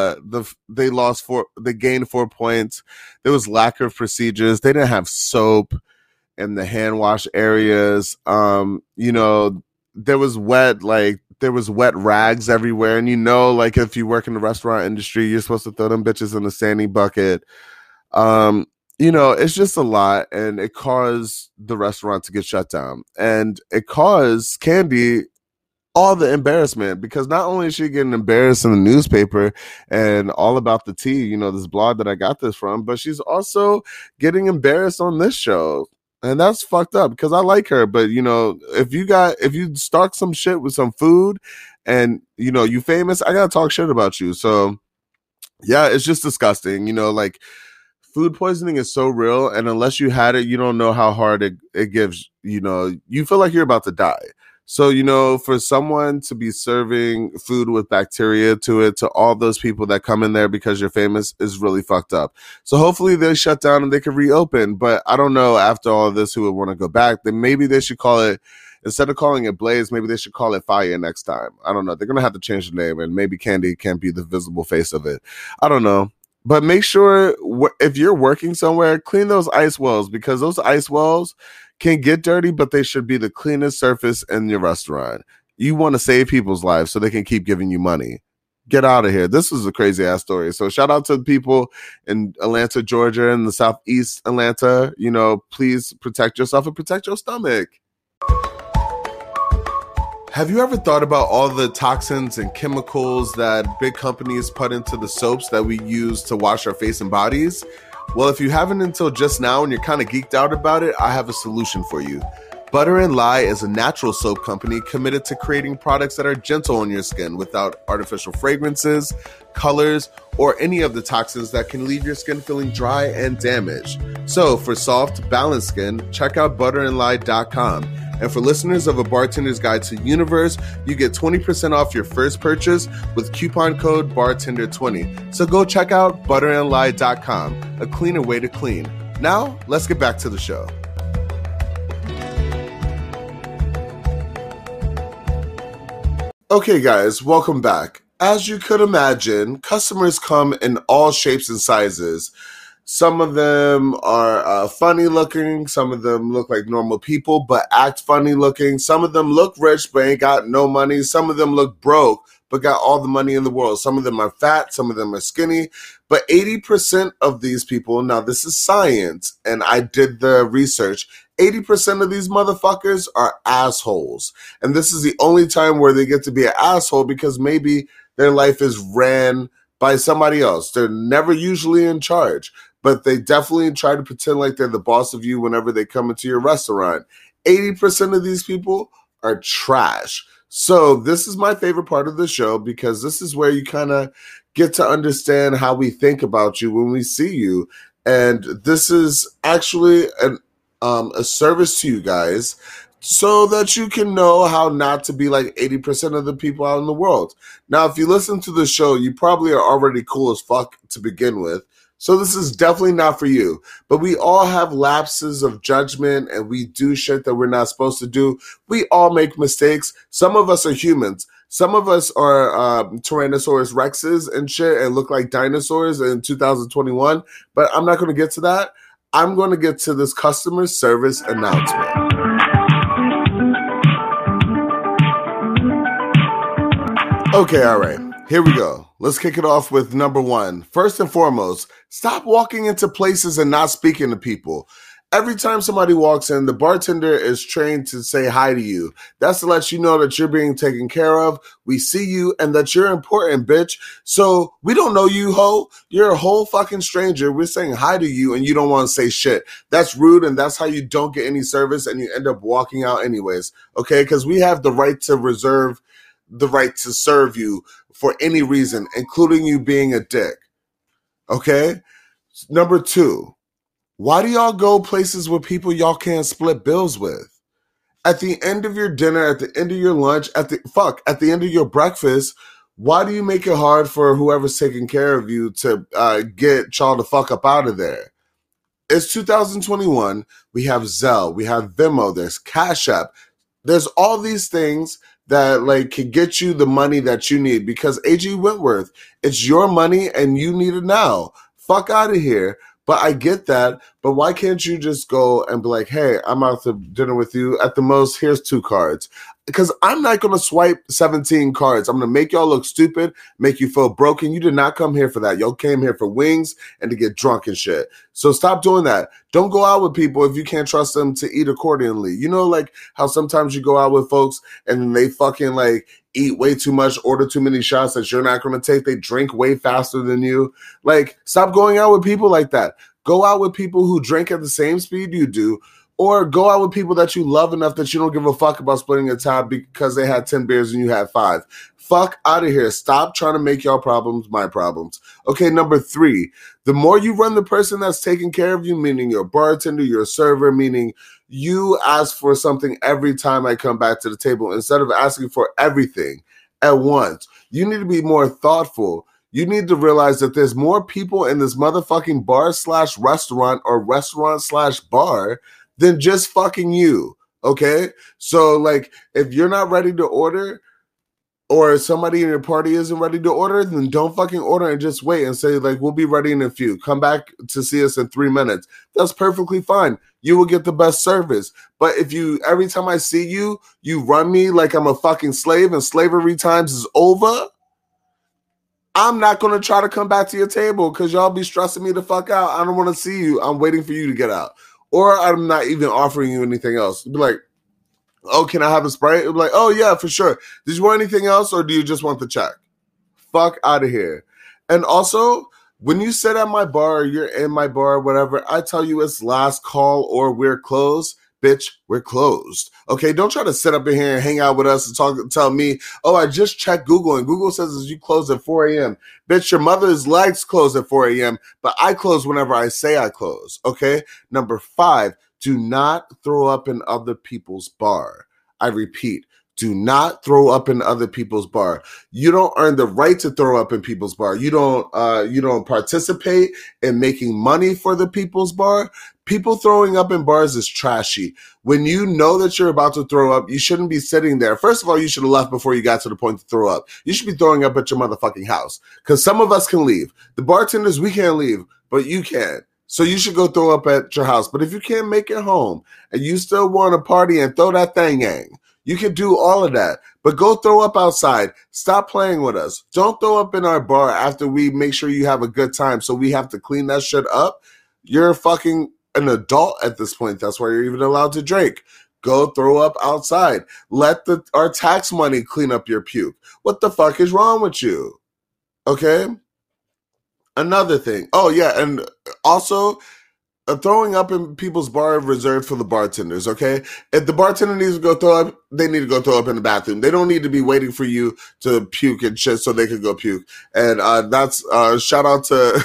they gained 4 points. There was lack of procedures. They didn't have soap in the hand wash areas. There was wet rags everywhere. And like if you work in the restaurant industry, you're supposed to throw them bitches in the standing bucket. It's just a lot, and it caused the restaurant to get shut down, and it caused Kandi all the embarrassment, because not only is she getting embarrassed in the newspaper and all about the tea, this blog that I got this from, but she's also getting embarrassed on this show. And that's fucked up because I like her. But, if you start some shit with some food and, you famous, I got to talk shit about you. So, yeah, it's just disgusting. Like, food poisoning is so real. And unless you had it, you don't know how hard it gives, you feel like you're about to die. So, for someone to be serving food with bacteria to all those people that come in there because you're famous is really fucked up. So hopefully they shut down and they can reopen. But I don't know, after all of this, who would want to go back. Then maybe they should call it, instead of calling it Blaze, maybe they should call it Fire next time. I don't know. They're going to have to change the name, and maybe Kandi can't be the visible face of it. I don't know. But make sure if you're working somewhere, clean those ice wells, because those ice wells can get dirty, but they should be the cleanest surface in your restaurant. You want to save people's lives so they can keep giving you money. Get out of here. This is a crazy ass story. So shout out to the people in Atlanta, Georgia, and the Southeast Atlanta. Please protect yourself and protect your stomach. Have you ever thought about all the toxins and chemicals that big companies put into the soaps that we use to wash our face and bodies? Well, if you haven't until just now and you're kind of geeked out about it, I have a solution for you. Butter and Lye is a natural soap company committed to creating products that are gentle on your skin without artificial fragrances, colors, or any of the toxins that can leave your skin feeling dry and damaged. So for soft, balanced skin, check out butterandlye.com. And for listeners of A Bartender's Guide to the Universe, you get 20% off your first purchase with coupon code BARTENDER20. So go check out butterandlye.com, a cleaner way to clean. Now, let's get back to the show. Okay, guys, welcome back. As you could imagine, customers come in all shapes and sizes. Some of them are funny looking. Some of them look like normal people, but act funny looking. Some of them look rich, but ain't got no money. Some of them look broke, but got all the money in the world. Some of them are fat. Some of them are skinny. But 80% of these people, now this is science, and I did the research, 80% of these motherfuckers are assholes. And this is the only time where they get to be an asshole because maybe their life is ran by somebody else. They're never usually in charge, but they definitely try to pretend like they're the boss of you whenever they come into your restaurant. 80% of these people are trash. So this is my favorite part of the show because this is where you kind of get to understand how we think about you when we see you. And this is actually a service to you guys so that you can know how not to be like 80% of the people out in the world. Now, if you listen to the show, you probably are already cool as fuck to begin with. So this is definitely not for you. But we all have lapses of judgment and we do shit that we're not supposed to do. We all make mistakes. Some of us are humans. Some of us are Tyrannosaurus Rexes and shit and look like dinosaurs in 2021. But I'm not going to get to that. I'm going to get to this customer service announcement. Okay, all right. Here we go. Let's kick it off with number one. First and foremost, stop walking into places and not speaking to people. Every time somebody walks in, the bartender is trained to say hi to you. That's to let you know that you're being taken care of. We see you and that you're important, bitch. So we don't know you, ho. You're a whole fucking stranger. We're saying hi to you and you don't want to say shit. That's rude and that's how you don't get any service and you end up walking out anyways. Okay? Because we have the right to reserve the right to serve you for any reason, including you being a dick. Okay? Number two. Why do y'all go places with people y'all can't split bills with? At the end of your dinner, at the end of your lunch, at the end of your breakfast, why do you make it hard for whoever's taking care of you to get y'all the fuck up out of there? It's 2021. We have Zelle, we have Venmo, there's Cash App. There's all these things that like can get you the money that you need because AG Wentworth, it's your money and you need it now. Fuck out of here. But I get that. But why can't you just go and be like, hey, I'm out to dinner with you. At the most, here's 2 cards. Because I'm not going to swipe 17 cards. I'm going to make y'all look stupid, make you feel broken. You did not come here for that. Y'all came here for wings and to get drunk and shit. So stop doing that. Don't go out with people if you can't trust them to eat accordingly. You know, like how sometimes you go out with folks and they fucking like eat way too much, order too many shots that you're not going to take. They drink way faster than you. Like, stop going out with people like that. Go out with people who drink at the same speed you do, or go out with people that you love enough that you don't give a fuck about splitting a tab because they had 10 beers and you had 5. Fuck out of here. Stop trying to make y'all problems my problems. Okay, number 3. The more you run the person that's taking care of you, meaning your bartender, your server, meaning you ask for something every time I come back to the table instead of asking for everything at once. You need to be more thoughtful. You need to realize that there's more people in this motherfucking bar/restaurant or restaurant/bar than just fucking you, okay? So, like, if you're not ready to order or somebody in your party isn't ready to order, then don't fucking order and just wait and say, like, we'll be ready in a few. Come back to see us in 3 minutes. That's perfectly fine. You will get the best service. But if you, every time I see you, you run me like I'm a fucking slave and slavery times is over, I'm not going to try to come back to your table because y'all be stressing me the fuck out. I don't want to see you. I'm waiting for you to get out. Or I'm not even offering you anything else. Be like, oh, can I have a Sprite? It'll be like, oh, yeah, for sure. Did you want anything else or do you just want the check? Fuck out of here. And also, when you sit at my bar or you're in my bar or whatever, I tell you it's last call or we're closed. bitch, we're closed. Okay, don't try to sit up in here and hang out with us and tell me, oh, I just checked Google and Google says you close at 4 a.m. Bitch, your mother's lights close at 4 a.m., but I close whenever I say I close. Okay, number 5, do not throw up in other people's bar. I repeat, do not throw up in other people's bar. You don't earn the right to throw up in people's bar. You don't participate in making money for the people's bar. People throwing up in bars is trashy. When you know that you're about to throw up, you shouldn't be sitting there. First of all, you should have left before you got to the point to throw up. You should be throwing up at your motherfucking house. Because some of us can leave. The bartenders, we can't leave, but you can. So you should go throw up at your house. But if you can't make it home and you still want to party and throw that thang, you can do all of that. But go throw up outside. Stop playing with us. Don't throw up in our bar after we make sure you have a good time so we have to clean that shit up. You're fucking an adult at this point. That's why you're even allowed to drink. Go throw up outside. Let our tax money clean up your puke. What the fuck is wrong with you? Okay? Another thing. Oh, yeah, and also throwing up in people's bar reserved for the bartenders, okay? If the bartender needs to go throw up, they need to go throw up in the bathroom. They don't need to be waiting for you to puke and shit so they can go puke. And that's shout out to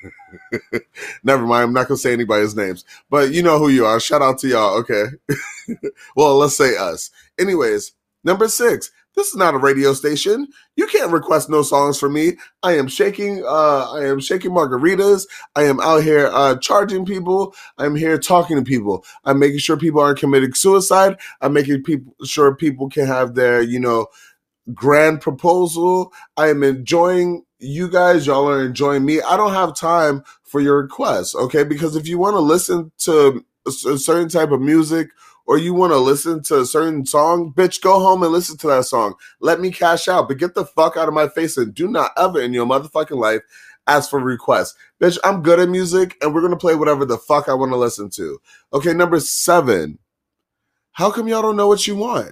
never mind, I'm not gonna say anybody's names, but you know who you are. Shout out to y'all, okay? Well, let's say us. Anyways, number 6. This is not a radio station. You can't request no songs from me. I am shaking margaritas. I am out here charging people. I'm here talking to people. I'm making sure people aren't committing suicide. I'm making sure people can have their, grand proposal. I am enjoying you guys. Y'all are enjoying me. I don't have time for your requests, okay? Because if you want to listen to a certain type of music or you want to listen to a certain song, bitch, go home and listen to that song. Let me cash out, but get the fuck out of my face and do not ever in your motherfucking life ask for requests. Bitch, I'm good at music and we're going to play whatever the fuck I want to listen to. Okay, number 7. How come y'all don't know what you want?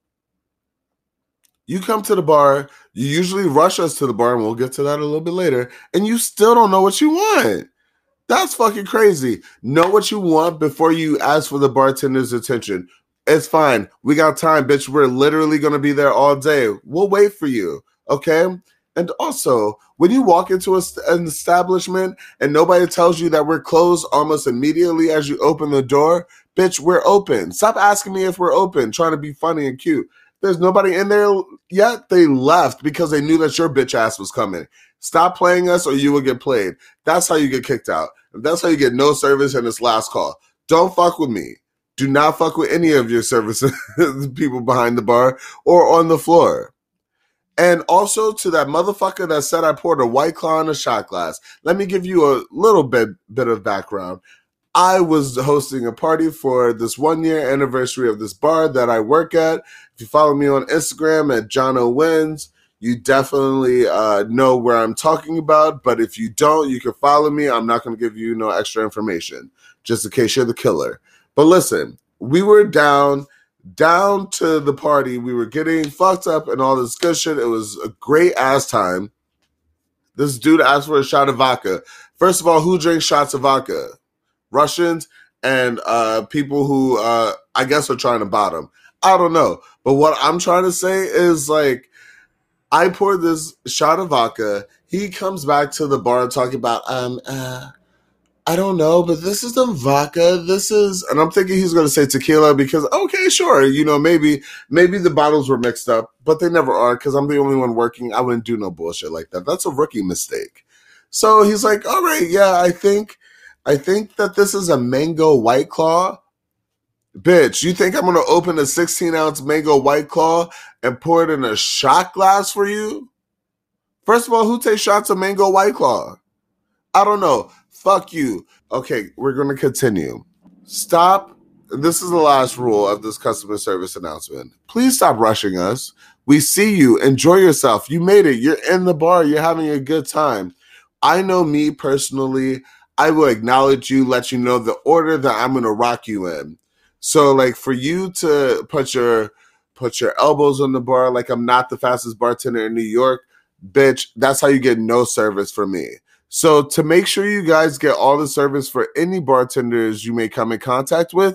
You come to the bar, you usually rush us to the bar, and we'll get to that a little bit later, and you still don't know what you want. That's fucking crazy. Know what you want before you ask for the bartender's attention. It's fine. We got time, bitch. We're literally going to be there all day. We'll wait for you, okay? And also, when you walk into an establishment and nobody tells you that we're closed almost immediately as you open the door, bitch, we're open. Stop asking me if we're open, trying to be funny and cute. There's nobody in there yet. They left because they knew that your bitch ass was coming. Stop playing us or you will get played. That's how you get kicked out. That's how you get no service and it's last call. Don't fuck with me. Do not fuck with any of your services, people behind the bar or on the floor. And also to that motherfucker that said I poured a White Claw in a shot glass. Let me give you a little bit of background. I was hosting a party for this 1-year anniversary of this bar that I work at. If you follow me on Instagram at John O Wins, you definitely know where I'm talking about. But if you don't, you can follow me. I'm not going to give you no extra information, just in case you're the killer. But listen, we were down to the party. We were getting fucked up and all this good shit. It was a great ass time. This dude asked for a shot of vodka. First of all, who drinks shots of vodka? Russians and people who I guess are trying to bottom. I don't know. But what I'm trying to say is, like, I poured this shot of vodka. He comes back to the bar talking about, I don't know, but this is the vodka. This is, and I'm thinking he's going to say tequila because, okay, sure. Maybe the bottles were mixed up, but they never are because I'm the only one working. I wouldn't do no bullshit like that. That's a rookie mistake. So he's like, all right, yeah, I think that this is a mango White Claw. Bitch, you think I'm going to open a 16-ounce mango White Claw and pour it in a shot glass for you? First of all, who takes shots of mango White Claw? I don't know. Fuck you. Okay, we're going to continue. Stop. This is the last rule of this customer service announcement. Please stop rushing us. We see you. Enjoy yourself. You made it. You're in the bar. You're having a good time. I know me personally. I will acknowledge you, let you know the order that I'm going to rock you in. So, like, for you to put your elbows on the bar like I'm not the fastest bartender in New York, bitch, that's how you get no service from me. So to make sure you guys get all the service for any bartenders you may come in contact with,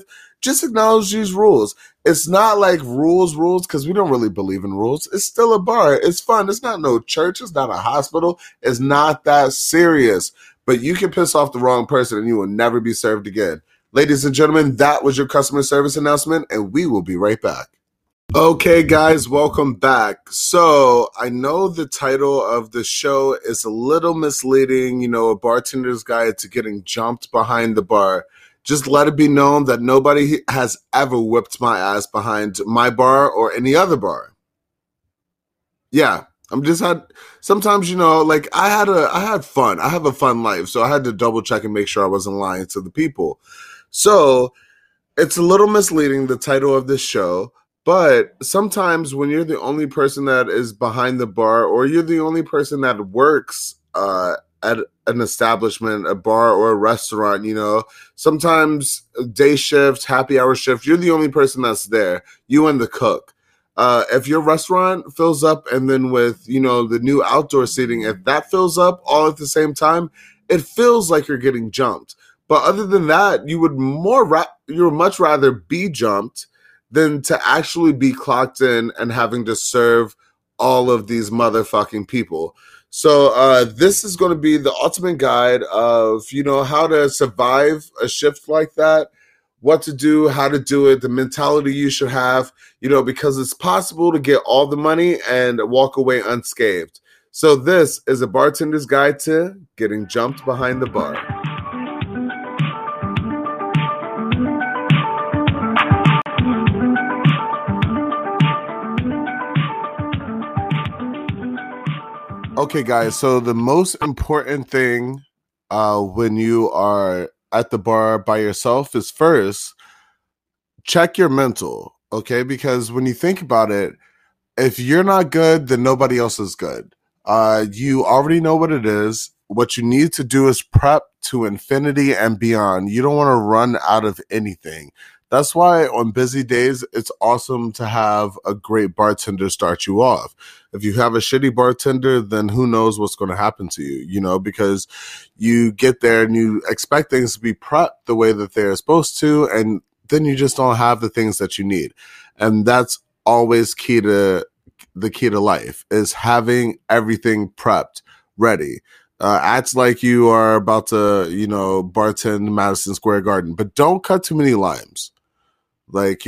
just acknowledge these rules. It's not like rules, because we don't really believe in rules. It's still a bar. It's fun. It's not no church. It's not a hospital. It's not that serious. But you can piss off the wrong person and you will never be served again. Ladies and gentlemen, that was your customer service announcement, and we will be right back. Okay, guys, welcome back. So I know the title of the show is a little misleading, a bartender's guide to getting jumped behind the bar. Just let it be known that nobody has ever whipped my ass behind my bar or any other bar. Yeah, sometimes, I had fun. I have a fun life, so I had to double check and make sure I wasn't lying to the people. So it's a little misleading, the title of this show. But sometimes when you're the only person that is behind the bar, or you're the only person that works at an establishment, a bar or a restaurant, sometimes day shift, happy hour shift, you're the only person that's there, you and the cook. If your restaurant fills up and then with, the new outdoor seating, if that fills up all at the same time, it feels like you're getting jumped. But other than that, you would much rather be jumped than to actually be clocked in and having to serve all of these motherfucking people. So this is going to be the ultimate guide of, how to survive a shift like that, what to do, how to do it, the mentality you should have, because it's possible to get all the money and walk away unscathed. So this is a bartender's guide to getting jumped behind the bar. Okay, guys, so the most important thing when you are at the bar by yourself is first, check your mental, okay? Because when you think about it, if you're not good, then nobody else is good. You already know what it is. What you need to do is prep to infinity and beyond. You don't want to run out of anything. That's why on busy days, it's awesome to have a great bartender start you off. If you have a shitty bartender, then who knows what's going to happen to you, because you get there and you expect things to be prepped the way that they're supposed to, and then you just don't have the things that you need. And that's always the key to life, is having everything prepped, ready. Act like you are about to, bartend Madison Square Garden, but don't cut too many limes. Like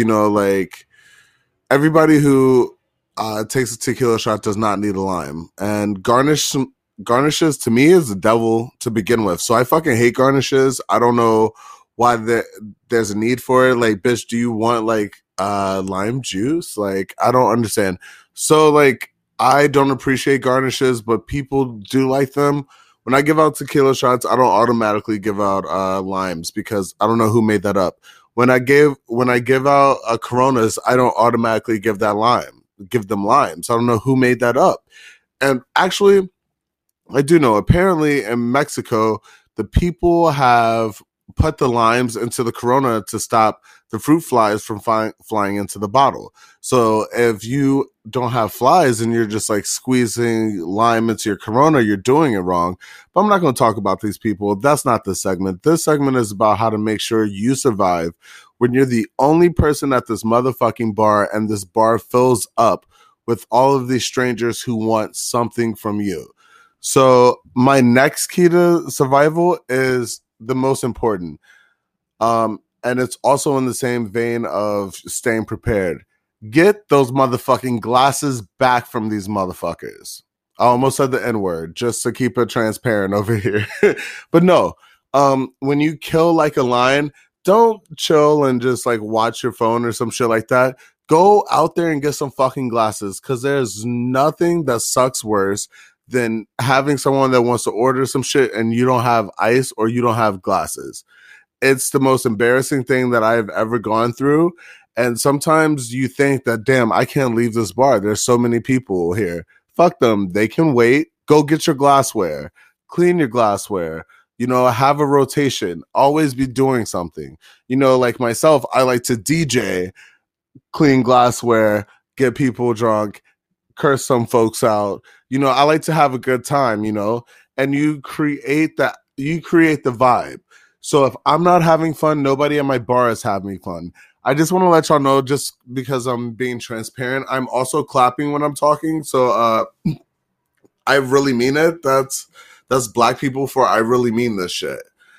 everybody who takes a tequila shot does not need a lime. And garnishes to me is the devil to begin with. So I fucking hate garnishes. I don't know why there's a need for it. Like, bitch, do you want lime juice? I don't understand. So I don't appreciate garnishes, but people do like them. When I give out tequila shots, I don't automatically give out limes because I don't know who made that up. When I give out Coronas, I don't automatically give them limes. I don't know who made that up. And actually, I do know. Apparently, in Mexico, the people have put the limes into the Corona to stop the fruit flies from flying into the bottle. So if you don't have flies and you're just squeezing lime into your Corona, you're doing it wrong. But I'm not going to talk about these people. That's not this segment. This segment is about how to make sure you survive when you're the only person at this motherfucking bar and this bar fills up with all of these strangers who want something from you. So my next key to survival is the most important. And it's also in the same vein of staying prepared. Get those motherfucking glasses back from these motherfuckers. I almost said the N-word just to keep it transparent over here. But no, when you kill a lion, don't chill and just watch your phone or some shit like that. Go out there and get some fucking glasses, because there's nothing that sucks worse than having someone that wants to order some shit and you don't have ice or you don't have glasses. It's the most embarrassing thing that I've ever gone through. And sometimes you think that, damn, I can't leave this bar. There's so many people here. Fuck them. They can wait. Go get your glassware. Clean your glassware. Have a rotation. Always be doing something. Like myself, I like to DJ, clean glassware, get people drunk, curse some folks out. I like to have a good time, and you create the vibe. So if I'm not having fun, nobody at my bar is having fun. I just want to let y'all know, just because I'm being transparent, I'm also clapping when I'm talking. So I really mean it. That's black people for I really mean this shit.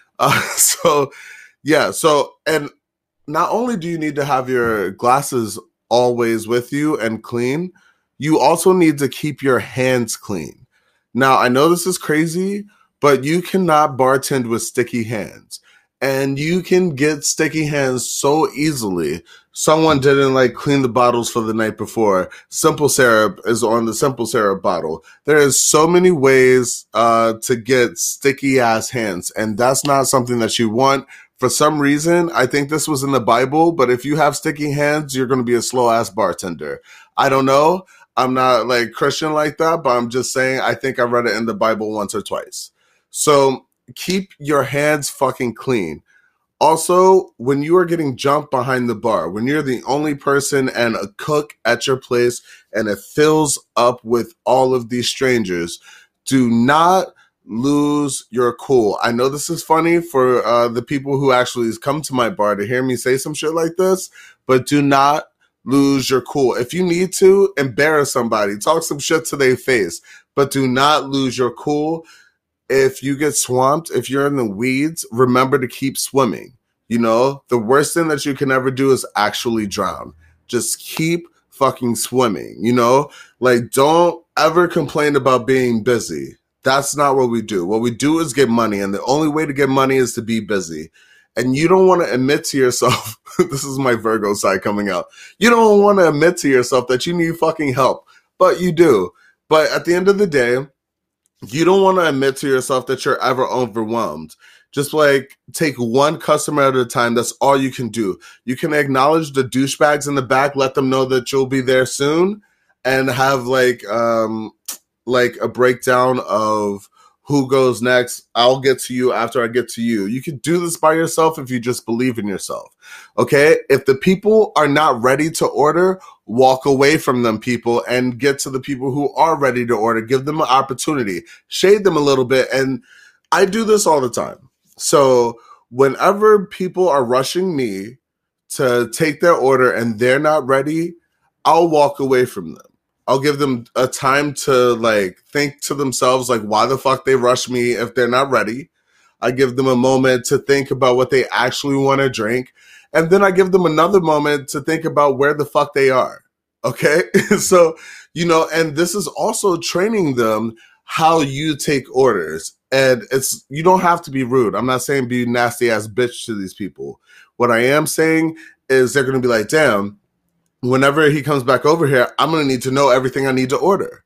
So yeah, so and not only do you need to have your glasses always with you and clean, you also need to keep your hands clean. Now, I know this is crazy, but you cannot bartend with sticky hands. And you can get sticky hands so easily. Someone didn't like clean the bottles for the night before. Simple syrup is on the simple syrup bottle. There is so many ways to get sticky ass hands, and that's not something that you want. For some reason, I think this was in the Bible, but if you have sticky hands, you're going to be a slow ass bartender. I don't know. I'm not like Christian like that, but I'm just saying, I think I read it in the Bible once or twice. So keep your hands fucking clean. Also, when you are getting jumped behind the bar, when you're the only person and a cook at your place and it fills up with all of these strangers, do not lose your cool. I know this is funny for the people who actually come to my bar to hear me say some shit like this, but do not lose your cool. If you need to, embarrass somebody, talk some shit to their face, but do not lose your cool. If you get swamped, if you're in the weeds, remember to keep swimming. You know, the worst thing that you can ever do is actually drown. Just keep fucking swimming, you know? Like, don't ever complain about being busy. That's not what we do. What we do is get money, and the only way to get money is to be busy. And you don't want to admit to yourself, this is my Virgo side coming out. You don't want to admit to yourself that you need fucking help, but you do. But at the end of the day, you don't want to admit to yourself that you're ever overwhelmed. Just like take one customer at a time. That's all you can do. You can acknowledge the douchebags in the back, let them know that you'll be there soon, and have like a breakdown of who goes next. I'll get to you after I get to you. You can do this by yourself if you just believe in yourself. Okay? If the people are not ready to order, walk away from them, people, and get to the people who are ready to order. Give them an opportunity. Shade them a little bit. And I do this all the time. So whenever people are rushing me to take their order and they're not ready, I'll walk away from them. I'll give them a time to like think to themselves, like, why the fuck they rush me if they're not ready. I give them a moment to think about what they actually want to drink. And then I give them another moment to think about where the fuck they are. Okay. So, you know, and this is also training them how you take orders. And you don't have to be rude. I'm not saying be nasty ass bitch to these people. What I am saying is they're going to be like, damn, whenever he comes back over here, I'm going to need to know everything I need to order.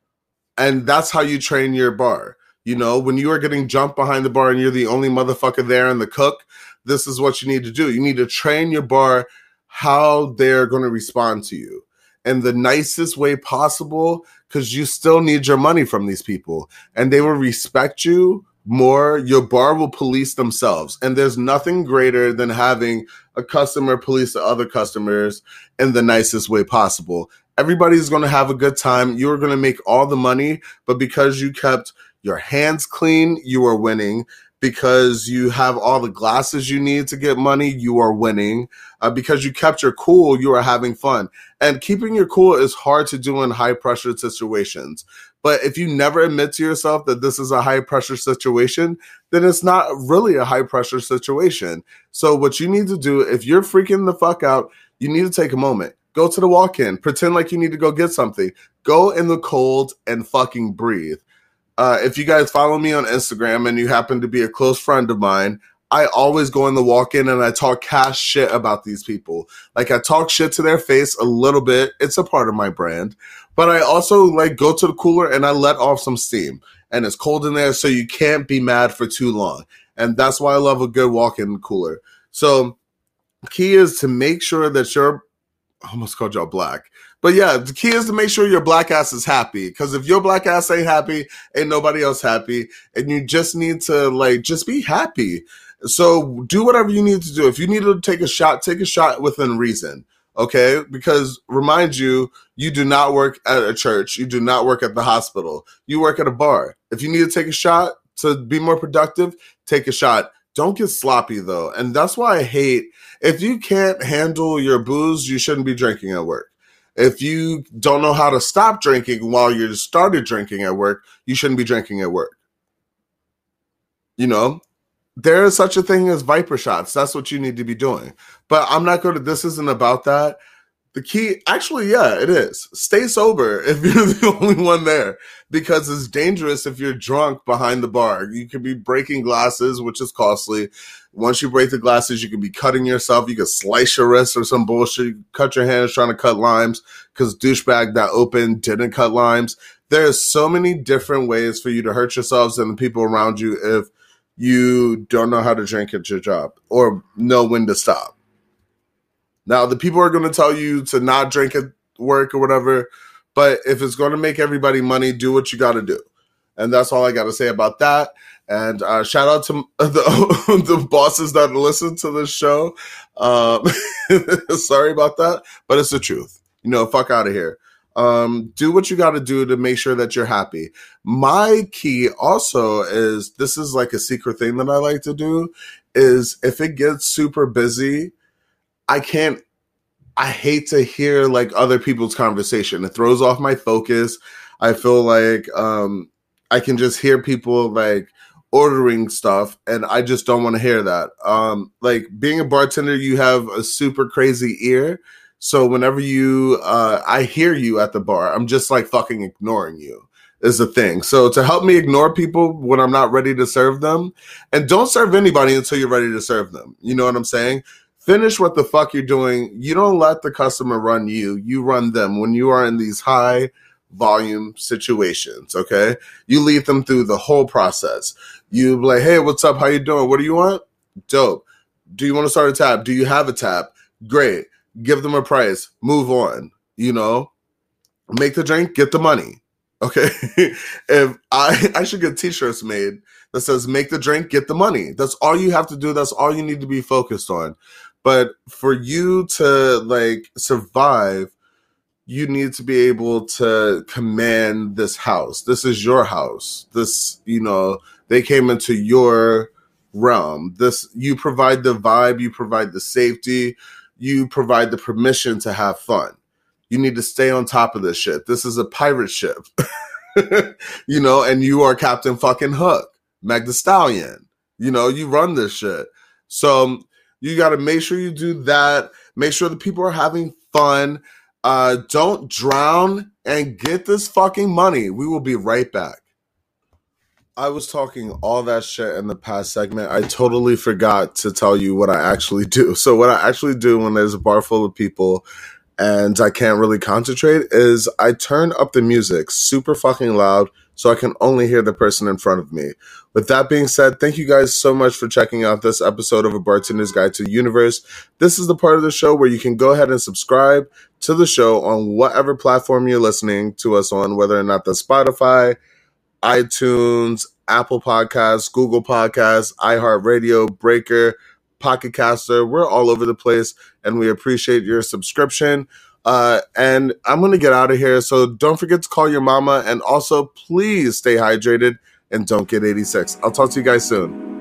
And that's how you train your bar. You know, when you are getting jumped behind the bar and you're the only motherfucker there and the cook, this is what you need to do. You need to train your bar how they're going to respond to you in the nicest way possible, because you still need your money from these people and they will respect you more. Your bar will police themselves. And there's nothing greater than having a customer police the other customers in the nicest way possible. Everybody's going to have a good time. You're going to make all the money, but because you kept your hands clean, you are winning. Because you have all the glasses you need to get money, you are winning. Because you kept your cool, you are having fun. And keeping your cool is hard to do in high pressure situations. But if you never admit to yourself that this is a high pressure situation, then it's not really a high pressure situation. So what you need to do, if you're freaking the fuck out, you need to take a moment. Go to the walk-in. Pretend like you need to go get something. Go in the cold and fucking breathe. If you guys follow me on Instagram and you happen to be a close friend of mine, I always go in the walk-in and I talk cash shit about these people. Like, I talk shit to their face a little bit. It's a part of my brand. But I also like go to the cooler and I let off some steam. And it's cold in there, so you can't be mad for too long. And that's why I love a good walk-in cooler. So key is to make sure that I almost called y'all black. But yeah, the key is to make sure your black ass is happy. Because if your black ass ain't happy, ain't nobody else happy. And you just need to like, just be happy. So do whatever you need to do. If you need to take a shot within reason. Okay? Because remind you, you do not work at a church. You do not work at the hospital. You work at a bar. If you need to take a shot to be more productive, take a shot. Don't get sloppy though. And that's why I hate, if you can't handle your booze, you shouldn't be drinking at work. If you don't know how to stop drinking while you started drinking at work, you shouldn't be drinking at work. You know, there is such a thing as Viper shots. That's what you need to be doing. But I'm not going to, this isn't about that. The key, actually, yeah, it is. Stay sober if you're the only one there, because it's dangerous if you're drunk behind the bar. You could be breaking glasses, which is costly. Once you break the glasses, you could be cutting yourself. You could slice your wrist or some bullshit. You cut your hands trying to cut limes because douchebag that opened didn't cut limes. There's so many different ways for you to hurt yourselves and the people around you if you don't know how to drink at your job or know when to stop. Now, the people are going to tell you to not drink at work or whatever, but if it's going to make everybody money, do what you got to do. And that's all I got to say about that. And shout out to the bosses that listen to this show. Sorry about that, but it's the truth. You know, fuck out of here. Do what you got to do to make sure that you're happy. My key also is, this is like a secret thing that I like to do, is if it gets super busy, I hate to hear like other people's conversation. It throws off my focus. I feel like I can just hear people like ordering stuff and I just don't want to hear that. Like being a bartender, you have a super crazy ear. So whenever I hear you at the bar, I'm just like fucking ignoring you is the thing. So to help me ignore people when I'm not ready to serve them, and don't serve anybody until you're ready to serve them. You know what I'm saying? Finish what the fuck you're doing. You don't let the customer run you. You run them when you are in these high volume situations, okay? You lead them through the whole process. You be like, hey, what's up? How you doing? What do you want? Dope. Do you want to start a tab? Do you have a tab? Great. Give them a price. Move on. You know? Make the drink, get the money. Okay? If I should get t-shirts made that says make the drink, get the money. That's all you have to do. That's all you need to be focused on. But for you to like survive, you need to be able to command this house. This is your house. This, you know, they came into your realm. This, you provide the vibe, you provide the safety, you provide the permission to have fun. You need to stay on top of this shit. This is a pirate ship, you know, and you are Captain fucking Hook, Meg the Stallion. You know, you run this shit. So you got to make sure you do that. Make sure the people are having fun. Don't drown and get this fucking money. We will be right back. I was talking all that shit in the past segment. I totally forgot to tell you what I actually do. So what I actually do when there's a bar full of people and I can't really concentrate is I turn up the music super fucking loud so I can only hear the person in front of me. With that being said, thank you guys so much for checking out this episode of A Bartender's Guide to the Universe. This is the part of the show where you can go ahead and subscribe to the show on whatever platform you're listening to us on, whether or not that's Spotify, iTunes, Apple Podcasts, Google Podcasts, iHeartRadio, Breaker, Pocket Caster. We're all over the place, and we appreciate your subscription. And I'm going to get out of here, so don't forget to call your mama, and also please stay hydrated and don't get 86. I'll talk to you guys soon.